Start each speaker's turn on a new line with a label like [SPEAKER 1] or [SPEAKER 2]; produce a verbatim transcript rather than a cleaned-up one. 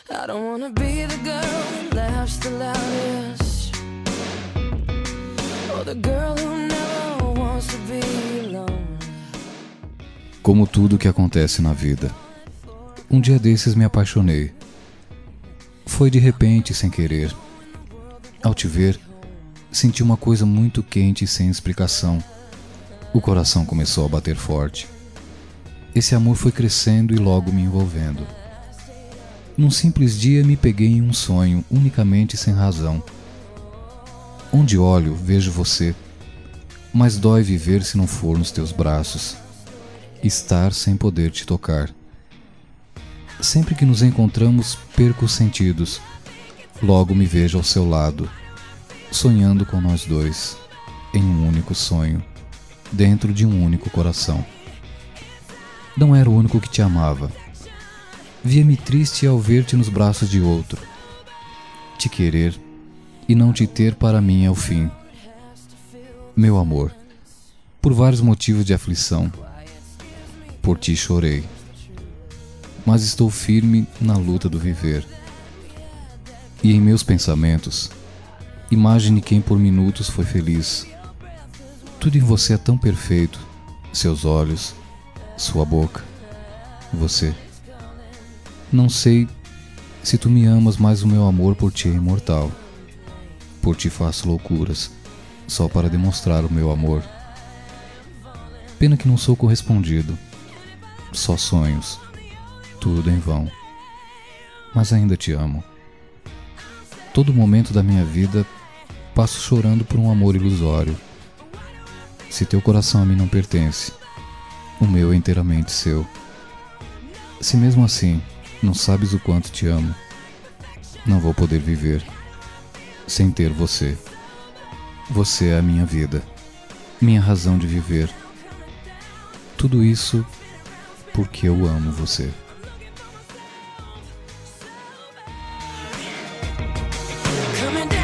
[SPEAKER 1] I don't wanna be the girl that laughs the loudest, or the girl who never wants to be alone.
[SPEAKER 2] Como tudo que acontece na vida, um dia desses me apaixonei. Foi de repente, sem querer. Ao te ver, senti uma coisa muito quente e sem explicação. O coração começou a bater forte. Esse amor foi crescendo e logo me envolvendo. Num simples dia me peguei em um sonho, unicamente sem razão. Onde olho, vejo você, mas dói viver se não for nos teus braços, estar sem poder te tocar. Sempre que nos encontramos, perco os sentidos. Logo me vejo ao seu lado, sonhando com nós dois, em um único sonho, dentro de um único coração. Não era o único que te amava. Via-me triste ao ver-te nos braços de outro. Te querer e não te ter para mim é o fim. Meu amor, por vários motivos de aflição, por ti chorei, mas estou firme na luta do viver. E em meus pensamentos, imagine quem por minutos foi feliz. Tudo em você é tão perfeito, seus olhos, sua boca, você. Não sei se tu me amas, mas o meu amor por ti é imortal. Por ti faço loucuras, só para demonstrar o meu amor. Pena que não sou correspondido, só sonhos, tudo em vão. Mas ainda te amo. Todo momento da minha vida passo chorando por um amor ilusório. Se teu coração a mim não pertence, o meu é inteiramente seu. Se mesmo assim não sabes o quanto te amo, não vou poder viver sem ter você. Você é a minha vida, minha razão de viver. Tudo isso porque eu amo você.
[SPEAKER 1] Coming down